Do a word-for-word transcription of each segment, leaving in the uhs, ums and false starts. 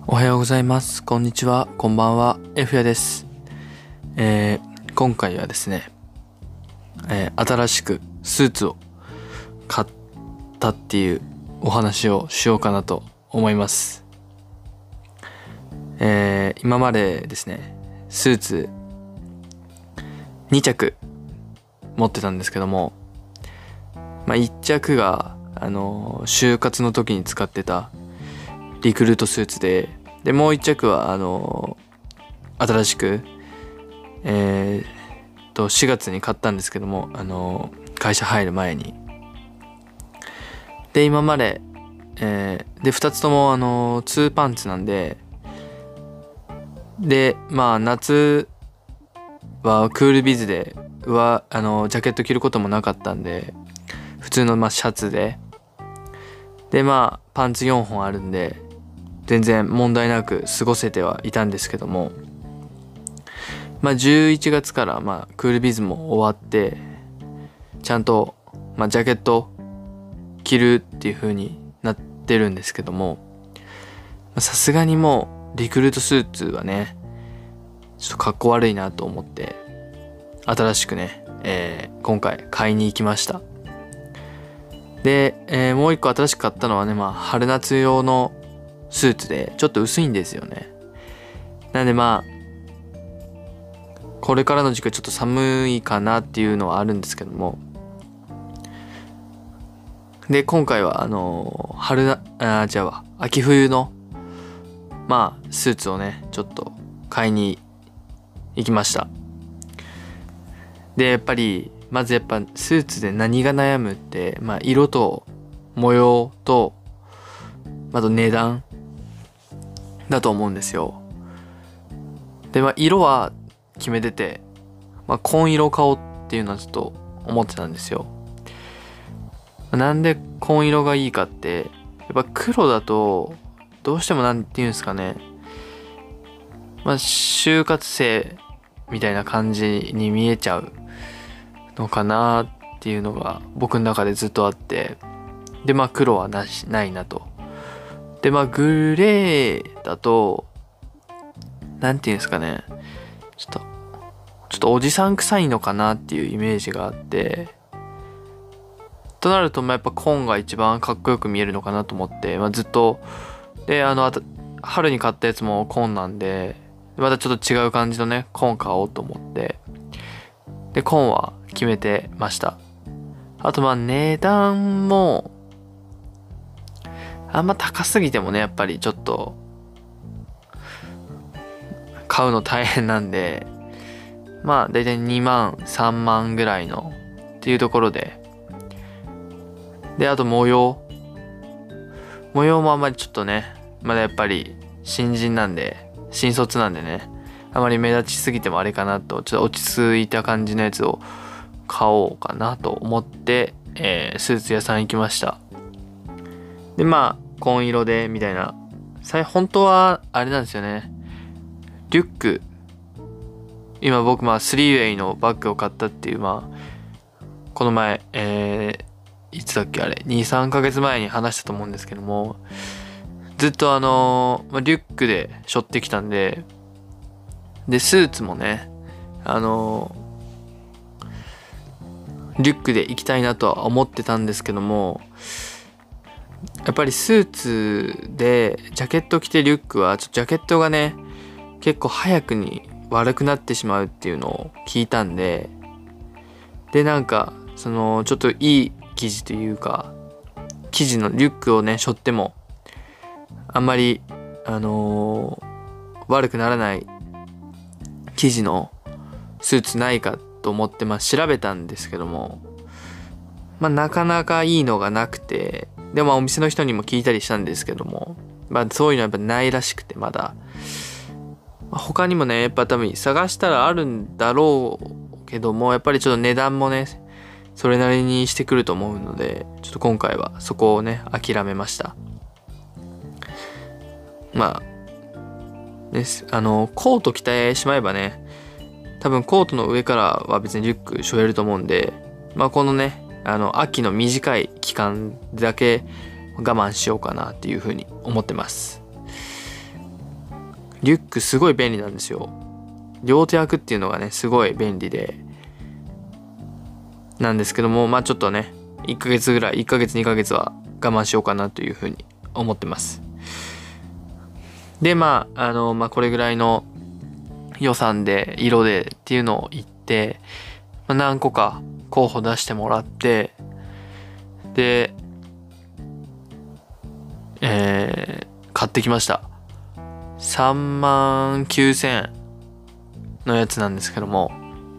おはようございます。こんにちは。こんばんは。F やです。えー、今回はですね、えー、新しくスーツを買ったっていうお話をしようかなと思います。えー、今までですね、スーツに着持ってたんですけども、まあ、いっ着があの就活の時に使ってたリクルートスーツで、でもう一着はあの新しくえー、としがつに買ったんですけども、あの会社入る前に。で今まで、えー、でふたつともあのツーパンツなんで、でまあ夏はクールビズではあのジャケット着ることもなかったんで、普通のまあシャツで、でまあパンツよんほんあるんで全然問題なく過ごせてはいたんですけども、まあじゅういちがつからまあクールビズも終わって、ちゃんとまあジャケット着るっていう風になってるんですけども、さすがにもうリクルートスーツはねちょっとかっこ悪いなと思って、新しくね、えー、今回買いに行きました。で、えー、もう一個新しく買ったのはね、まあ春夏用のスーツでちょっと薄いんですよね。なんでまあこれからの時期ちょっと寒いかなっていうのはあるんですけども、で今回はあの春なあじゃあ秋冬のまあスーツをねちょっと買いに行きました。でやっぱりまずやっぱスーツで何が悩むって、まあ色と模様とあと値段だと思うんですよ。でまあ色は決めてて、まあ、紺色を買おうっていうのはちょっと思ってたんですよ。なんで紺色がいいかって、やっぱ黒だとどうしてもなんていうんですかね、まあ就活生みたいな感じに見えちゃうのかなっていうのが僕の中でずっとあって、でまあ黒はなしないなと。でまあグレーだとなんていうんですかね、ちょっとちょっとおじさん臭いのかなっていうイメージがあって、となるとまあやっぱ紺が一番かっこよく見えるのかなと思って、まあ、ずっとであのあた春に買ったやつも紺なんで、またちょっと違う感じのね紺買おうと思って、で紺は決めてました。あとまあ値段もあんま高すぎてもねやっぱりちょっと買うの大変なんで、まあだいたいにまんさんまんぐらいのっていうところで、であと模様模様もあんまりちょっとねまだやっぱり新人なんで新卒なんでね、あまり目立ちすぎてもあれかなと、ちょっと落ち着いた感じのやつを買おうかなと思って、えー、スーツ屋さん行きました。でまあ紺色でみたいな、本当はあれなんですよね、リュック、今僕まあスリーウェイのバッグを買ったっていう、まあこの前えー、いつだっけあれにさんかげつまえに話したと思うんですけども、ずっとあのー、リュックで背負ってきたんで、でスーツもねあのー、リュックで行きたいなとは思ってたんですけども、やっぱりスーツでジャケット着てリュックはちょっとジャケットがね結構早くに悪くなってしまうっていうのを聞いたんで、でなんかそのちょっといい生地というか生地のリュックをね背負ってもあんまりあのー、悪くならない生地のスーツないかと思ってまあ調べたんですけども、まあなかなかいいのがなくて、でもお店の人にも聞いたりしたんですけども、まあそういうのはやっぱないらしくて、まだ他にもねやっぱ多分探したらあるんだろうけども、やっぱりちょっと値段もねそれなりにしてくると思うので、ちょっと今回はそこをね諦めました。まあね、あのコート着てしまえばね多分コートの上からは別にリュック背負えると思うんで、まあこのねあの秋の短い期間だけ我慢しようかなっていうふうに思ってます。 リュックすごい便利なんですよ。両手開くっていうのがねすごい便利でなんですけども、まあちょっとねいっかげつぐらいいっかげつにかげつは我慢しようかなというふうに思ってます。でまああのまあこれぐらいの予算で色でっていうのを言って、まあ、何個か候補出してもらって、でえー、買ってきました。さんまんきゅうせんえんのやつなんですけども、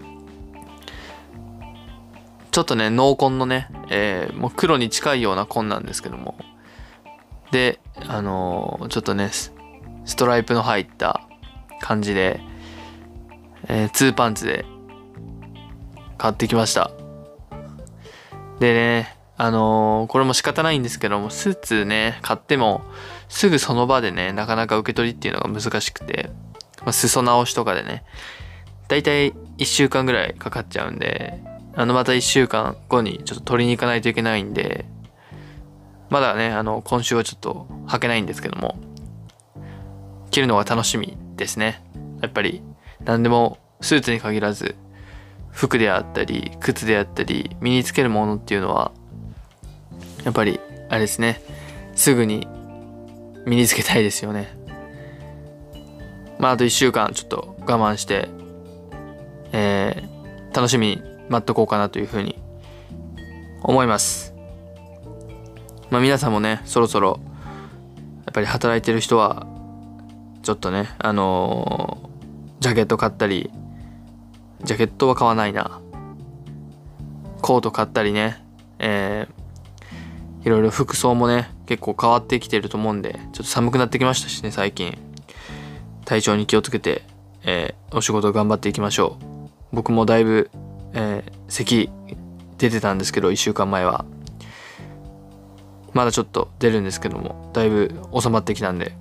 ちょっとね濃紺のね、えー、もう黒に近いような紺なんですけども、であのー、ちょっとねストライプの入った感じで、えー、ツーパンツで買ってきました。でねあのー、これも仕方ないんですけども、スーツね買ってもすぐその場でねなかなか受け取りっていうのが難しくて、まあ、裾直しとかでねだいたいいっしゅうかんぐらいかかっちゃうんで、あのまたいっしゅうかんごにちょっと取りに行かないといけないんで、まだねあの今週はちょっと履けないんですけども、着るのが楽しみですね。やっぱり何でもスーツに限らず服であったり靴であったり身につけるものっていうのはやっぱりあれですね、すぐに身につけたいですよね。まああといっしゅうかんちょっと我慢して、えー、楽しみに待っとこうかなというふうに思います。まあ皆さんもねそろそろやっぱり働いてる人はちょっとねあのー、ジャケット買ったり、ジャケットは買わないなコート買ったりね、えー、いろいろ服装もね結構変わってきてると思うんで、ちょっと寒くなってきましたしね最近。体調に気をつけて、えー、お仕事頑張っていきましょう。僕もだいぶ、えー、咳出てたんですけどいっしゅうかんまえはまだちょっと出るんですけども、だいぶ収まってきたんで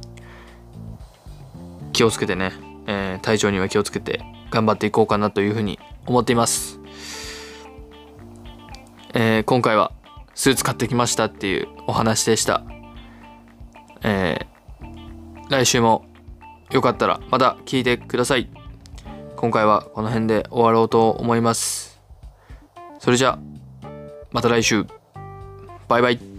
気をつけてね、えー、体調には気をつけて頑張っていこうかなというふうに思っています。えー、今回はスーツ買ってきましたっていうお話でした。えー、来週もよかったらまた聞いてください。今回はこの辺で終わろうと思います。それじゃあまた来週。バイバイ。